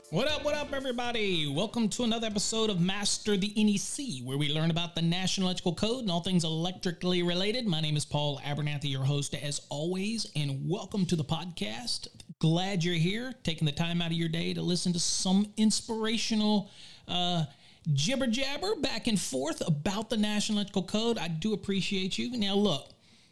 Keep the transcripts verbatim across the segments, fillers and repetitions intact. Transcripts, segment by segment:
What up, what up, everybody? Welcome to another episode of Master the N E C, where we learn about the National Electrical Code and all things electrically related. My name is Paul Abernathy, your host, as always, and welcome to the podcast. Glad you're here, taking the time out of your day to listen to some inspirational uh, jibber jabber back and forth about the National Electrical Code. I do appreciate you. Now, look,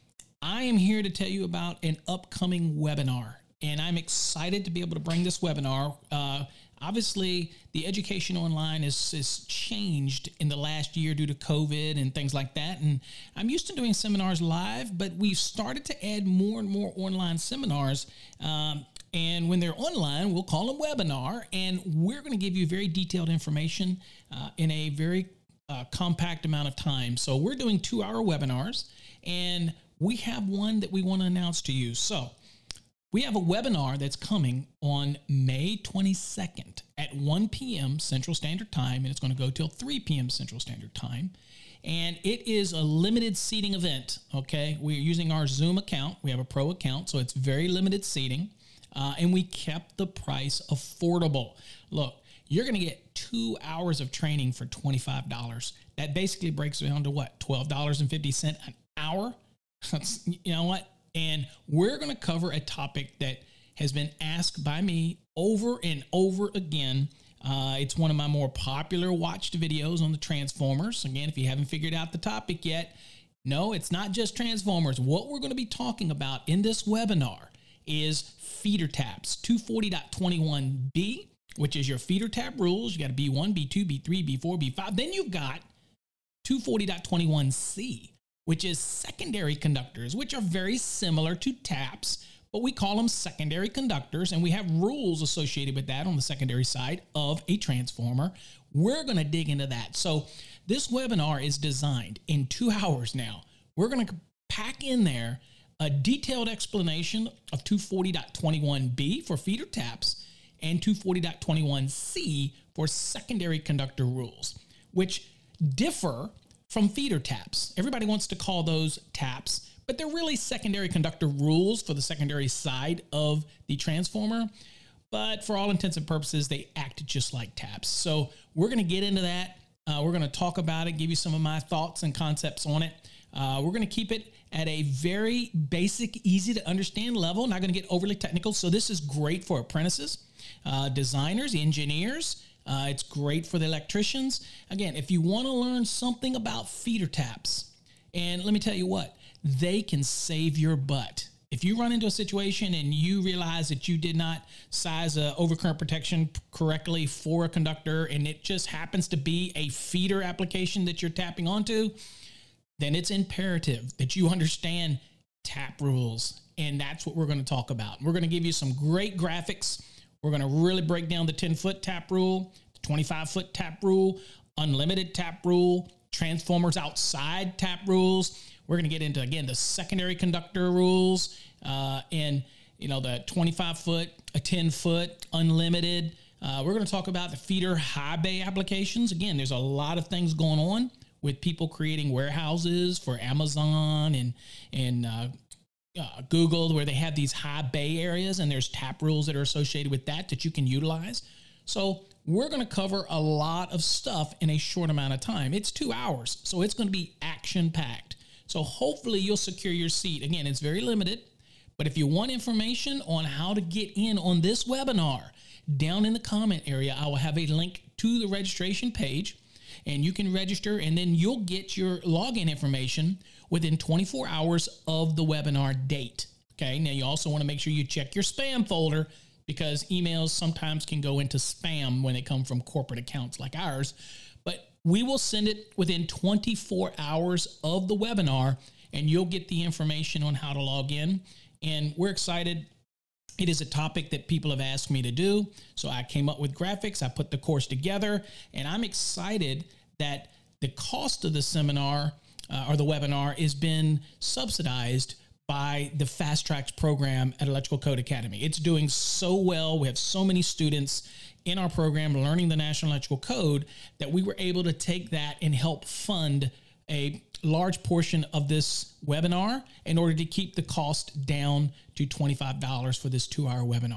I am here to tell you about an upcoming webinar, and I'm excited to be able to bring this webinar. Uh, Obviously, the education online is, is changed in the last year due to COVID and things like that. And I'm used to doing seminars live, but we've started to add more and more online seminars. Um, and when they're online, we'll call them webinar. And we're going to give you very detailed information uh, in a very uh, compact amount of time. So we're doing two-hour webinars, and we have one that we want to announce to you. So we have a webinar that's coming on May twenty-second at one p.m. Central Standard Time, and it's going to go till three p.m. Central Standard Time. And it is a limited seating event, okay? We're using our Zoom account. We have a pro account, so it's very limited seating. Uh, and we kept the price affordable. Look, you're going to get two hours of training for twenty-five dollars. That basically breaks down to what? twelve dollars and fifty cents an hour? That's, you know what? And we're going to cover a topic that has been asked by me over and over again. Uh, it's one of my more popular watched videos on the transformers. Again, if you haven't figured out the topic yet, no, it's not just transformers. What we're going to be talking about in this webinar is feeder taps, two forty point twenty-one B, which is your feeder tap rules. You got a B one, B two, B three, B four, B five. Then you've got two forty point twenty-one C, which is secondary conductors, which are very similar to taps, but we call them secondary conductors, and we have rules associated with that on the secondary side of a transformer. We're going to dig into that. So this webinar is designed in two hours now. We're going to pack in there a detailed explanation of two forty point twenty-one B for feeder taps and two forty point twenty-one C for secondary conductor rules, which differ from feeder taps. Everybody wants to call those taps, but they're really secondary conductor rules for the secondary side of the transformer. But for all intents and purposes, they act just like taps. So we're going to get into that. Uh, we're going to talk about it, give you some of my thoughts and concepts on it. Uh, we're going to keep it at a very basic, easy to understand level. Not going to get overly technical. So this is great for apprentices, uh, designers, engineers. Uh, it's great for the electricians. Again, if you want to learn something about feeder taps, and let me tell you what, they can save your butt. If you run into a situation and you realize that you did not size a overcurrent protection correctly for a conductor, and it just happens to be a feeder application that you're tapping onto, then it's imperative that you understand tap rules. And that's what we're going to talk about. We're going to give you some great graphics. We're going to really break down the ten-foot tap rule, the twenty-five-foot tap rule, unlimited tap rule, transformers outside tap rules. We're going to get into, again, the secondary conductor rules, uh, and, you know, the twenty-five-foot, a ten-foot, unlimited. Uh, we're going to talk about the feeder high bay applications. Again, there's a lot of things going on with people creating warehouses for Amazon and, and, uh, Uh, Google, where they have these high bay areas, and there's tap rules that are associated with that that you can utilize. So we're going to cover a lot of stuff in a short amount of time. It's two hours, so it's going to be action-packed. So hopefully you'll secure your seat. Again, it's very limited, but if you want information on how to get in on this webinar, down in the comment area, I will have a link to the registration page, and you can register, and then you'll get your login information within twenty-four hours of the webinar date. Okay, now you also want to make sure you check your spam folder, because emails sometimes can go into spam when they come from corporate accounts like ours. But we will send it within twenty-four hours of the webinar, and you'll get the information on how to log in. And we're excited. It is a topic that people have asked me to do. So I came up with graphics. I put the course together, and I'm excited that the cost of the seminar uh, or the webinar has been subsidized by the Fast Tracks program at Electrical Code Academy. It's doing so well. We have so many students in our program learning the National Electrical Code that we were able to take that and help fund a large portion of this webinar in order to keep the cost down to twenty-five dollars for this two-hour webinar.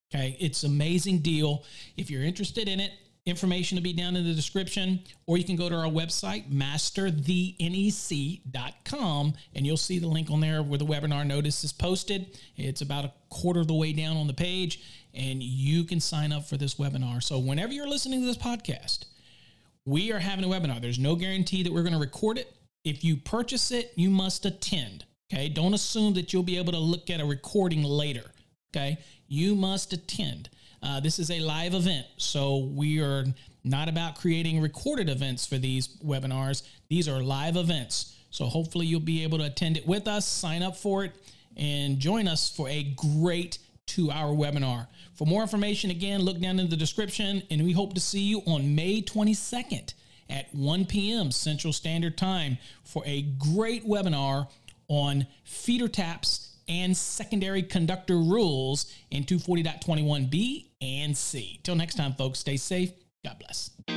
Okay, it's an amazing deal. If you're interested in it, information will be down in the description, or you can go to our website, master the N E C dot com, and you'll see the link on there where the webinar notice is posted. It's about a quarter of the way down on the page, and you can sign up for this webinar. So whenever you're listening to this podcast, we are having a webinar. There's no guarantee that we're going to record it. If you purchase it, you must attend. Okay, don't assume that you'll be able to look at a recording later. Okay, you must attend. Uh, this is a live event, so we are not about creating recorded events for these webinars. These are live events, so hopefully you'll be able to attend it with us, sign up for it, and join us for a great two-hour webinar. For more information, again, look down in the description, and we hope to see you on May twenty-second at one p.m. Central Standard Time for a great webinar on feeder taps and secondary conductor rules in two forty point twenty-one B and C. Till next time, folks, stay safe. God bless.